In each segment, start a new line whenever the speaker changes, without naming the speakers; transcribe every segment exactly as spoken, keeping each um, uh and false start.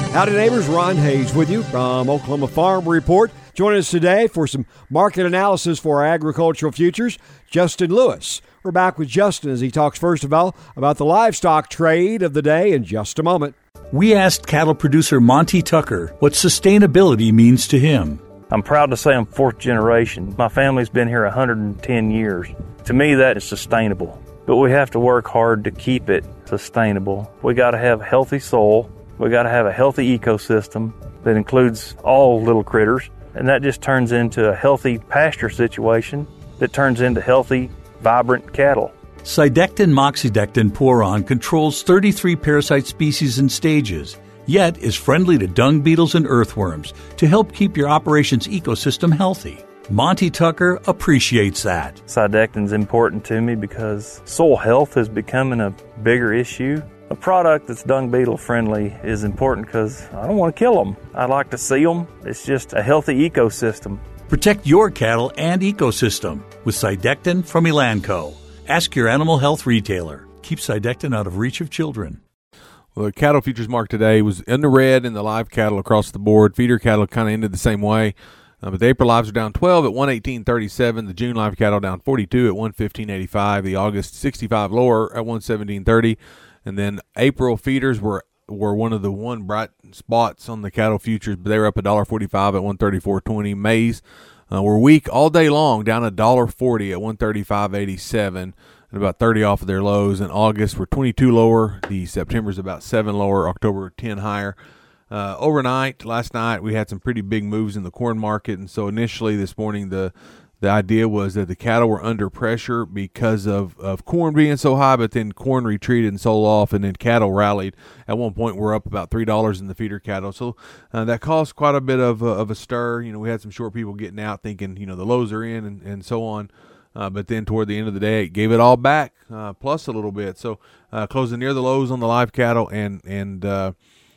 Howdy neighbors, Ron Hayes with you from Oklahoma Farm Report. Joining us today for some market analysis for our agricultural futures, Justin Lewis. We're back with Justin as he talks first of all about the livestock trade of the day in just a moment.
We asked cattle producer Monty Tucker what sustainability means to him.
I'm proud to say I'm fourth generation. My family's been here one hundred ten years. To me, that is sustainable. But we have to work hard to keep it sustainable. We got to have healthy soil. We got to have a healthy ecosystem that includes all little critters. And that just turns into a healthy pasture situation that turns into healthy, vibrant cattle.
Cydectin Moxidectin Poron controls thirty-three parasite species and stages, yet is friendly to dung beetles and earthworms to help keep your operations ecosystem healthy. Monty Tucker appreciates that.
Cydectin's important to me because soil health is becoming a bigger issue. A product that's dung beetle friendly is important because I don't want to kill them. I like to see them. It's just a healthy ecosystem.
Protect your cattle and ecosystem with Cydectin from Elanco. Ask your animal health retailer. Keep Cydectin out of reach of children.
Well, the cattle futures market today was in the red in the live cattle across the board. Feeder cattle kind of ended the same way. Uh, but the April lives are down twelve at one eighteen thirty-seven. The June live cattle down forty-two at one fifteen eighty-five. The August sixty-five lower at one seventeen thirty. And then April feeders were were one of the one bright spots on the cattle futures, but they were up one dollar forty-five at one thirty-four twenty. Maize uh, were weak all day long, down one dollar forty at one thirty-five eighty-seven, and about thirty off of their lows. In August were twenty-two lower. The September's about seven lower. October ten higher. Uh, overnight, last night, we had some pretty big moves in the corn market, and so initially this morning the the idea was that the cattle were under pressure because of, of corn being so high, but then corn retreated and sold off, and then cattle rallied. At one point, we're up about three dollars in the feeder cattle. So uh, that caused quite a bit of, uh, of a stir. You know, we had some short people getting out thinking, you know, the lows are in and, and so on. Uh, but then toward the end of the day, it gave it all back, uh, plus a little bit. So uh, closing near the lows on the live cattle and, and uh,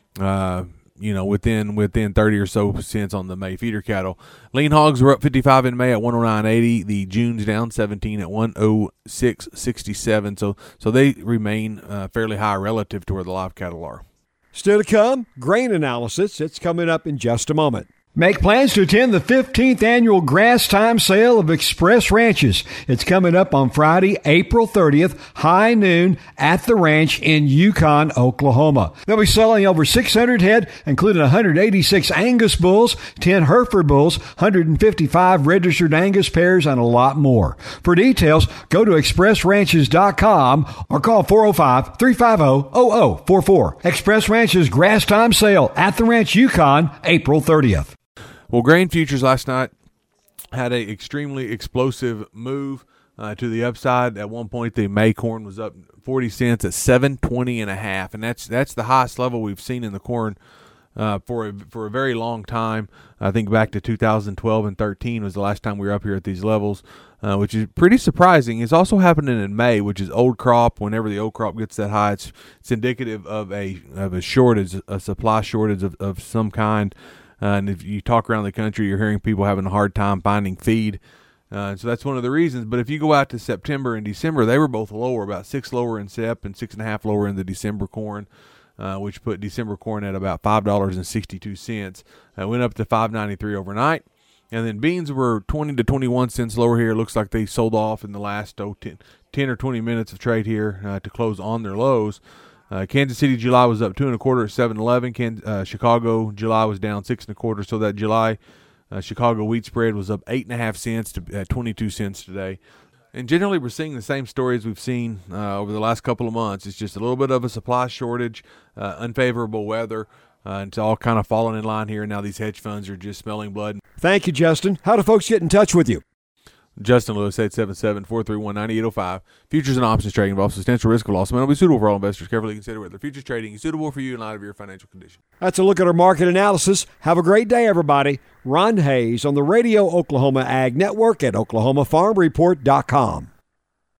uh, you know, within within thirty or so cents on the May feeder cattle. Lean hogs were up fifty-five in May at one oh nine eighty. The June's down seventeen at one oh six sixty-seven. So so they remain uh, fairly high relative to where the live cattle are.
Still to come, grain analysis. It's coming up in just a moment. Make plans to attend the fifteenth annual Grass Time Sale of Express Ranches. It's coming up on Friday, April thirtieth, high noon at the ranch in Yukon, Oklahoma. They'll be selling over six hundred head, including one hundred eighty-six Angus bulls, ten Hereford bulls, one hundred fifty-five registered Angus pairs, and a lot more. For details, go to express ranches dot com or call four oh five, three five oh, oh oh four four. Express Ranches Grass Time Sale at the ranch Yukon, April thirtieth.
Well, grain futures last night had an extremely explosive move uh, to the upside. At one point, the May corn was up forty cents at seven twenty and a half, and that's that's the highest level we've seen in the corn uh, for a, for a very long time. I think back to two thousand twelve and thirteen was the last time we were up here at these levels, uh, which is pretty surprising. It's also happening in May, which is old crop. Whenever the old crop gets that high, it's it's indicative of a of a shortage, a supply shortage of, of some kind. Uh, and if you talk around the country, you're hearing people having a hard time finding feed. Uh, so that's one of the reasons. But if you go out to September and December, they were both lower, about six lower in Sep and six and a half lower in the December corn, uh, which put December corn at about five dollars and sixty-two cents. Uh, went up to five ninety-three overnight. And then beans were twenty to twenty-one cents lower here. It looks like they sold off in the last oh, ten, ten or twenty minutes of trade here uh, to close on their lows. Uh, Kansas City July was up two and a quarter at seven eleven. Can, uh, Chicago July was down six and a quarter. So that July uh, Chicago wheat spread was up eight and a half cents to uh, twenty-two cents today. And generally, we're seeing the same stories we've seen uh, over the last couple of months. It's just a little bit of a supply shortage, uh, unfavorable weather. Uh, it's all kind of falling in line here. Now these hedge funds are just smelling blood.
Thank you, Justin. How do folks get in touch with you?
Justin Lewis, eight seven seven, four three one, nine eight oh five. Futures and options trading involves substantial risk of loss. It may not be suitable for all investors. Carefully consider whether futures trading is suitable for you in light of your financial condition.
That's a look at our market analysis. Have a great day, everybody. Ron Hayes on the Radio Oklahoma Ag Network at oklahoma farm report dot com.